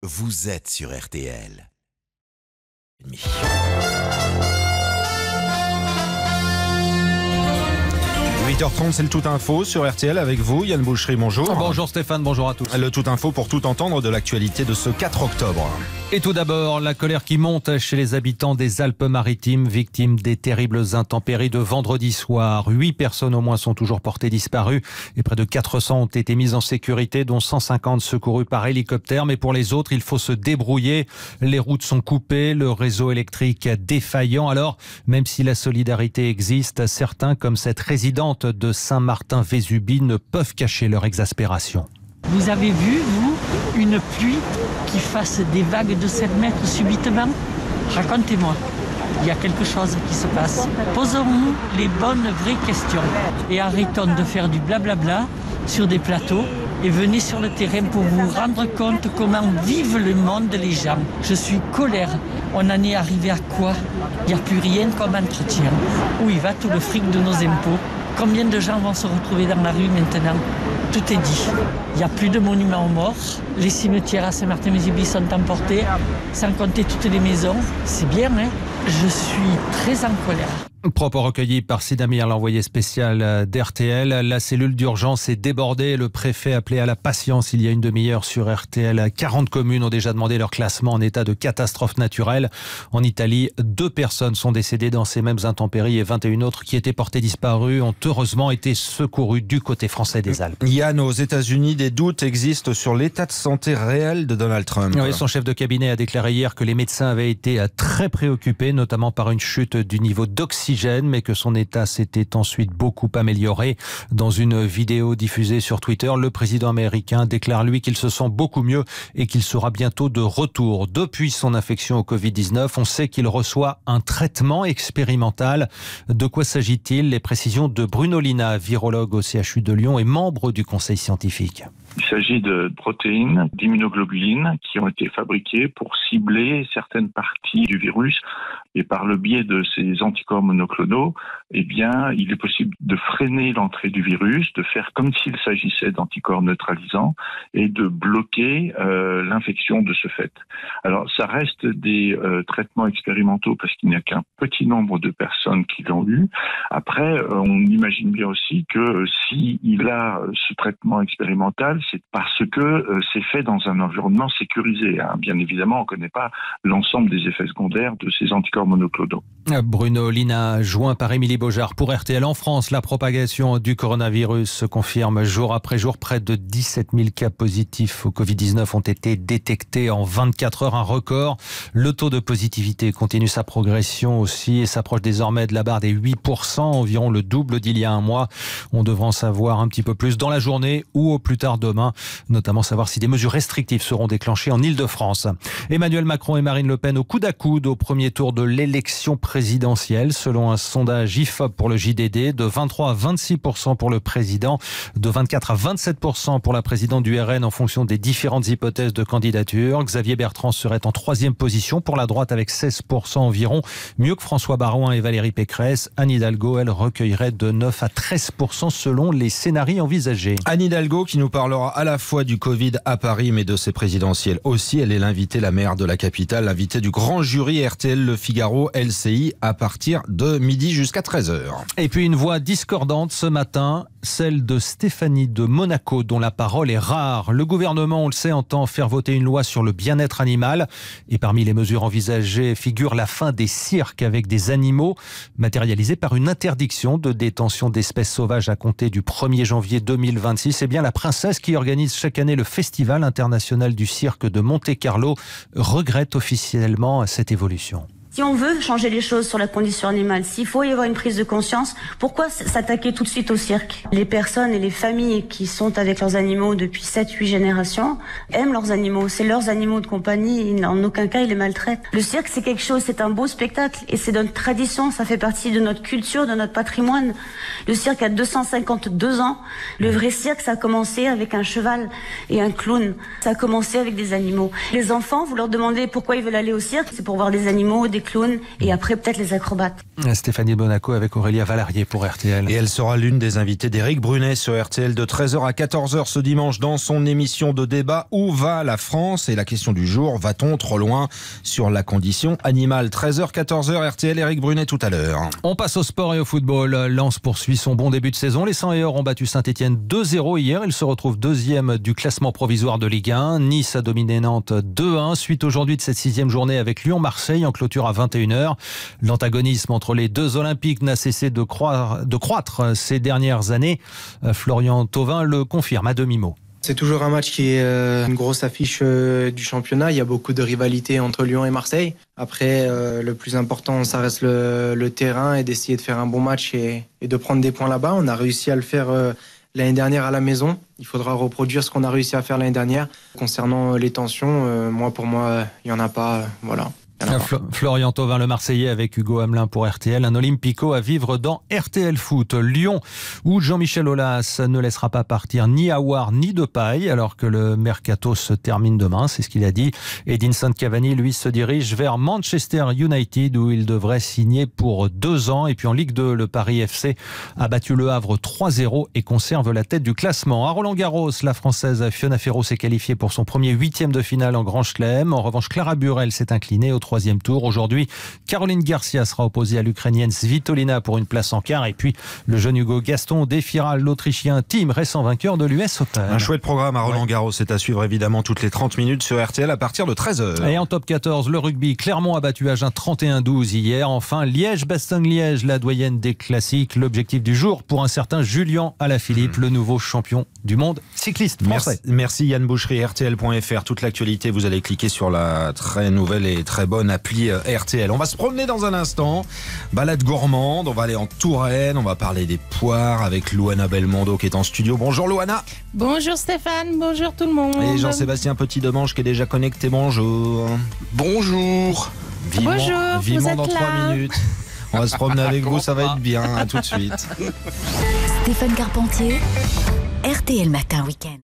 vous êtes sur RTL. 8h30, c'est le Tout Info sur RTL avec vous, Yann Bouchery, bonjour. Bonjour Stéphane, bonjour à tous. Le Tout Info pour tout entendre de l'actualité de ce 4 octobre. Et tout d'abord, la colère qui monte chez les habitants des Alpes-Maritimes, victimes des terribles intempéries de vendredi soir. 8 personnes au moins sont toujours portées disparues et près de 400 ont été mises en sécurité, dont 150 secourues par hélicoptère. Mais pour les autres, il faut se débrouiller. Les routes sont coupées, le réseau électrique défaillant. Alors, même si la solidarité existe, certains, comme cette résidente de Saint-Martin-Vésubie, ne peuvent cacher leur exaspération. Vous avez vu, vous, une pluie qui fasse des vagues de 7 mètres subitement? Racontez-moi, il y a quelque chose qui se passe. Posons-nous les bonnes, vraies questions et arrêtons de faire du blablabla sur des plateaux et venez sur le terrain pour vous rendre compte comment vivent le monde les gens. Je suis colère. On en est arrivé à quoi? Il n'y a plus rien comme entretien. Où il va tout le fric de nos impôts? Combien de gens vont se retrouver dans la rue maintenant? Tout est dit. Il n'y a plus de monuments aux morts. Les cimetières à Saint-Martin-Vésubie sont emportés, sans compter toutes les maisons. C'est bien, hein? Je suis très en colère. Propos recueillis par Sid Amir, l'envoyé spécial d'RTL. La cellule d'urgence est débordée. Le préfet appelé à la patience il y a une demi-heure sur RTL. 40 communes ont déjà demandé leur classement en état de catastrophe naturelle. En Italie, 2 personnes sont décédées dans ces mêmes intempéries et 21 autres qui étaient portées disparues ont heureusement été secourues du côté français des Alpes. Yann, aux États-Unis, des doutes existent sur l'état de santé réel de Donald Trump. Oui, son chef de cabinet a déclaré hier que les médecins avaient été très préoccupés, notamment par une chute du niveau d'oxygène, mais que son état s'était ensuite beaucoup amélioré. Dans une vidéo diffusée sur Twitter, le président américain déclare lui qu'il se sent beaucoup mieux et qu'il sera bientôt de retour. Depuis son infection au Covid-19, on sait qu'il reçoit un traitement expérimental. De quoi s'agit-il? Les précisions de Bruno Lina, virologue au CHU de Lyon et membre du conseil scientifique. Il s'agit de protéines, d'immunoglobulines qui ont été fabriquées pour cibler certaines parties du virus. Et par le biais de ces anticorps monoclonaux, eh bien, il est possible de freiner l'entrée du virus, de faire comme s'il s'agissait d'anticorps neutralisants et de bloquer l'infection de ce fait. Alors, ça reste des traitements expérimentaux parce qu'il n'y a qu'un petit nombre de personnes qui l'ont eu. Après, on imagine bien aussi que s'il a ce traitement expérimental, c'est parce que c'est fait dans un environnement sécurisé. Bien évidemment, on ne connaît pas l'ensemble des effets secondaires de ces anticorps monoclonaux. Bruno Lina, joint par Émilie Beaujard pour RTL. En France, la propagation du coronavirus se confirme jour après jour. Près de 17 000 cas positifs au Covid-19 ont été détectés en 24 heures, un record. Le taux de positivité continue sa progression aussi et s'approche désormais de la barre des 8%, environ le double d'il y a un mois. On devra en savoir un petit peu plus dans la journée ou au plus tard demain, notamment savoir si des mesures restrictives seront déclenchées en Île-de-France. Emmanuel Macron et Marine Le Pen au coude à coude au premier tour de l'élection présidentielle, selon un sondage IFOP pour le JDD, de 23 à 26% pour le président, de 24 à 27% pour la présidente du RN en fonction des différentes hypothèses de candidature. Xavier Bertrand serait en 3e position pour la droite avec 16% environ, mieux que François Baroin et Valérie Pécresse. Anne Hidalgo, elle, recueillerait de 9 à 13% selon les scénarios envisagés. Anne Hidalgo qui nous parlera à la fois du Covid à Paris mais de ses présidentielles aussi. Elle est l'invitée, la maire de la capitale, l'invitée du grand jury RTL Le Figaro LCI à partir de midi jusqu'à 13h. Et puis une voix discordante ce matin, celle de Stéphanie de Monaco dont la parole est rare. Le gouvernement, on le sait, entend faire voter une loi sur le bien-être animal et parmi les mesures envisagées figure la fin des cirques avec des animaux matérialisée par une interdiction de détention d'espèces sauvages à compter du 1er janvier 2026. C'est bien la princesse qui organise chaque année le Festival international du cirque de Monte-Carlo regrette officiellement cette évolution. Si on veut changer les choses sur la condition animale, s'il faut y avoir une prise de conscience, pourquoi s'attaquer tout de suite au cirque? Les personnes et les familles qui sont avec leurs animaux depuis 7-8 générations aiment leurs animaux. C'est leurs animaux de compagnie, en aucun cas ils les maltraitent. Le cirque c'est quelque chose, c'est un beau spectacle et c'est notre tradition, ça fait partie de notre culture, de notre patrimoine. Le cirque a 252 ans. Le vrai cirque ça a commencé avec un cheval et un clown. Ça a commencé avec des animaux. Les enfants, vous leur demandez pourquoi ils veulent aller au cirque, c'est pour voir des animaux, des clowns et après peut-être les acrobates. Stéphanie Bonaco avec Aurélia Valarié pour RTL. Et elle sera l'une des invitées d'Éric Brunet sur RTL de 13h à 14h ce dimanche dans son émission de débat Où va la France? Et la question du jour, va-t-on trop loin sur la condition animale? 13h, 14h, RTL, Éric Brunet tout à l'heure. On passe au sport et au football. Lens poursuit son bon début de saison. Les 100 et Or ont battu Saint-Etienne 2-0 hier. Ils se retrouvent deuxième du classement provisoire de Ligue 1. Nice a dominé Nantes 2-1. Suite aujourd'hui de cette 6e journée avec Lyon-Marseille en clôture à 21h. L'antagonisme entre les deux Olympiques n'a cessé de croître ces dernières années. Florian Thauvin le confirme à demi-mot. C'est toujours un match qui est une grosse affiche du championnat. Il y a beaucoup de rivalité entre Lyon et Marseille. Après, le plus important, ça reste le terrain et d'essayer de faire un bon match et de prendre des points là-bas. On a réussi à le faire l'année dernière à la maison. Il faudra reproduire ce qu'on a réussi à faire l'année dernière. Concernant les tensions, pour moi, il n'y en a pas. Voilà. Florian Thauvin, le Marseillais, avec Hugo Hamelin pour RTL. Un Olympico à vivre dans RTL Foot. Lyon, où Jean-Michel Aulas ne laissera pas partir ni Aouar ni Depay, alors que le mercato se termine demain, c'est ce qu'il a dit. Edinson Cavani, lui, se dirige vers Manchester United, où il devrait signer pour 2 ans. Et puis en Ligue 2, le Paris FC a battu le Havre 3-0 et conserve la tête du classement. À Roland-Garros, la Française Fiona Ferro s'est qualifiée pour son premier 8e de finale en Grand Chelem. En revanche, Clara Burel s'est inclinée au 3e tour. Aujourd'hui, Caroline Garcia sera opposée à l'Ukrainienne Svitolina pour une place en quart. Et puis, le jeune Hugo Gaston défiera l'Autrichien Thiem, récent vainqueur de l'US Open. Un chouette programme à Roland-Garros. C'est à suivre évidemment toutes les 30 minutes sur RTL à partir de 13h. Et en top 14, le rugby. Clermont a battu Agen 31-12 hier. Enfin, Liège-Bastogne-Liège, la doyenne des classiques. L'objectif du jour pour un certain Julien Alaphilippe, le nouveau champion du monde cycliste français. Merci Yann Boucherie, RTL.fr. Toute l'actualité, vous allez cliquer sur la très nouvelle et très bonne appli RTL. On va se promener dans un instant. Balade gourmande, on va aller en Touraine, on va parler des poires avec Louana Belmondo qui est en studio. Bonjour Louana. Bonjour Stéphane, bonjour tout le monde. Et Jean-Sébastien Petit-Demange qui est déjà connecté. Bonjour. Bonjour. Vivement dans 3 minutes. On va se promener avec vous, ça va être bien. À tout de suite. Stéphane Carpentier, RTL Matin Week-end.